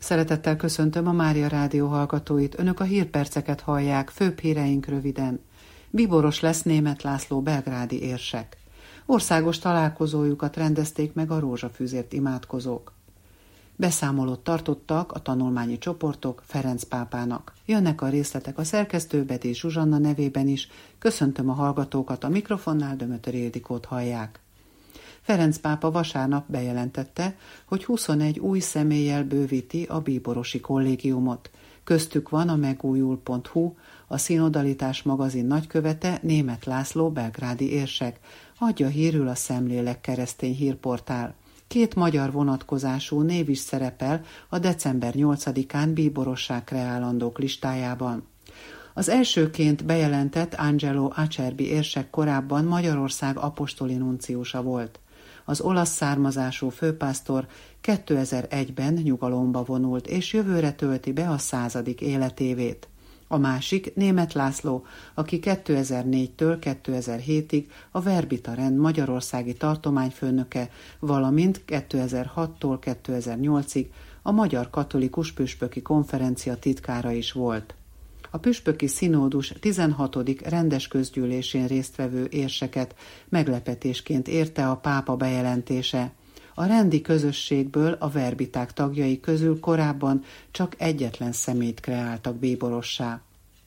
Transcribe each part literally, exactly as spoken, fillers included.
Szeretettel köszöntöm a Mária Rádió hallgatóit. Önök a hírperceket hallják, főbb híreink röviden. Bíboros lesz Németh László belgrádi érsek. Országos találkozójukat rendezték meg a rózsafűzért imádkozók. Beszámolót tartottak a tanulmányi csoportok Ferenc pápának. Jönnek a részletek a szerkesztő Bedély Zsuzsanna nevében is. Köszöntöm a hallgatókat, a mikrofonnál Dömötör Ildikót hallják. Ferenc pápa vasárnap bejelentette, hogy huszonegy új személlyel bővíti a bíborosi kollégiumot. Köztük van a megújul pont hu, a Szinodalitás magazin nagykövete Németh László belgrádi érsek, adja hírül a Szemlélek keresztény hírportál. Két magyar vonatkozású név is szerepel a december nyolcadikán bíborossá kreálandók listájában. Az elsőként bejelentett Angelo Acerbi érsek korábban Magyarország apostoli nunciusa volt. Az olasz származású főpásztor kétezer-egyben nyugalomba vonult, és jövőre tölti be a századik életévét. A másik Németh László, aki kétezer-négytől kétezer-hétig a Verbita rend magyarországi tartományfőnöke, valamint kétezer-hattól kétezer-nyolcig a Magyar Katolikus Püspöki Konferencia titkára is volt. A püspöki színódus tizenhatodik rendes közgyűlésén résztvevő érseket meglepetésként érte a pápa bejelentése. A rendi közösségből a verbiták tagjai közül korábban csak egyetlen személyt kreáltak bíborossá.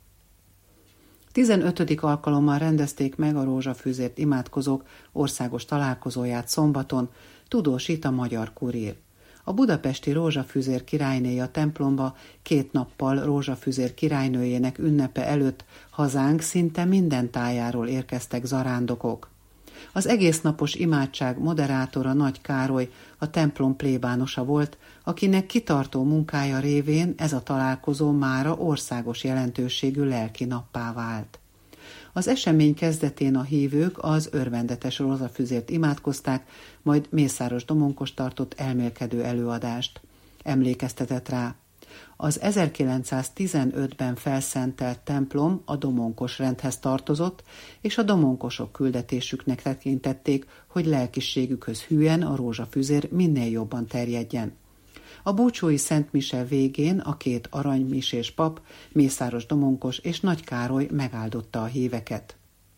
tizenötödik alkalommal rendezték meg a rózsafűzért imádkozók országos találkozóját szombaton, tudósít a Magyar Kurír. A budapesti Rózsafűzér királynéja templomba két nappal Rózsafűzér királynőjének ünnepe előtt hazánk szinte minden tájáról érkeztek zarándokok. Az egésznapos imádság moderátora Nagy Károly a templom plébánosa volt, akinek kitartó munkája révén ez a találkozó mára országos jelentőségű lelki nappá vált. Az esemény kezdetén a hívők az örvendetes rózsafűzért imádkozták, majd Mészáros Domonkos tartott elmélkedő előadást. Emlékeztetett rá: az ezerkilencszáztizenötben felszentelt templom a domonkos rendhez tartozott, és a domonkosok küldetésüknek tekintették, hogy lelkiségükhöz hűen a rózsafűzér minél jobban terjedjen. A búcsúi szentmise végén a két aranymisés pap, Mészáros Domonkos és Nagy Károly megáldotta a híveket.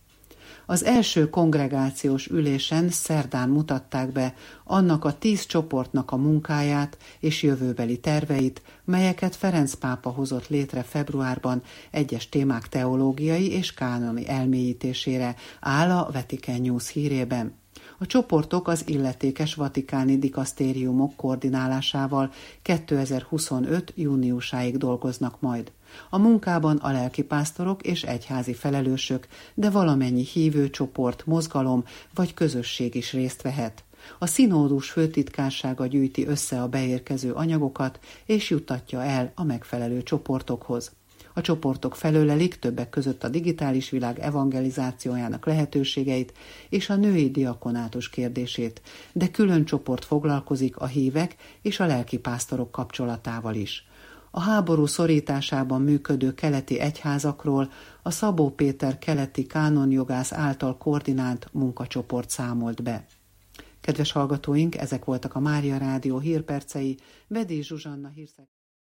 Az első kongregációs ülésen szerdán mutatták be annak a tíz csoportnak a munkáját és jövőbeli terveit, melyeket Ferenc pápa hozott létre februárban egyes témák teológiai és kánoni elmélyítésére, áll a Vatican News hírében. A csoportok az illetékes vatikáni dikasztériumok koordinálásával kétezer-huszonöt júniusáig dolgoznak majd. A munkában a lelkipásztorok és egyházi felelősök, de valamennyi hívő csoport, mozgalom vagy közösség is részt vehet. A színódus főtitkársága gyűjti össze a beérkező anyagokat és juttatja el a megfelelő csoportokhoz. A csoportok felölelik többek között a digitális világ evangelizációjának lehetőségeit és a női diakonátus kérdését, de külön csoport foglalkozik a hívek és a lelkipásztorok kapcsolatával is. A háború szorításában működő keleti egyházakról a Szabó Péter keleti kánonjogász által koordinált munkacsoport számolt be. Kedves hallgatóink, ezek voltak a Mária Rádió hírpercei. Bedély Zsuzsanna hírszek.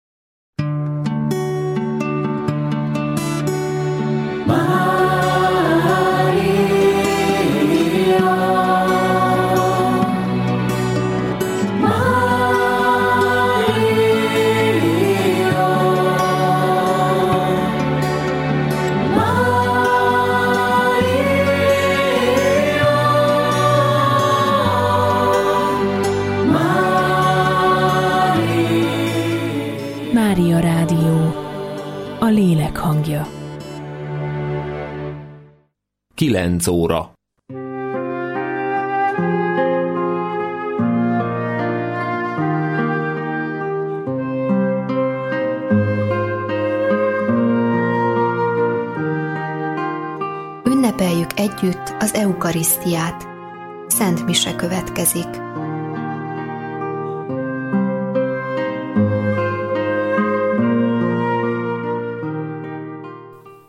Mária Rádió, a lélek hangja. Kilenc óra. Ünnepeljük együtt az eukarisztiát. Szent mise következik.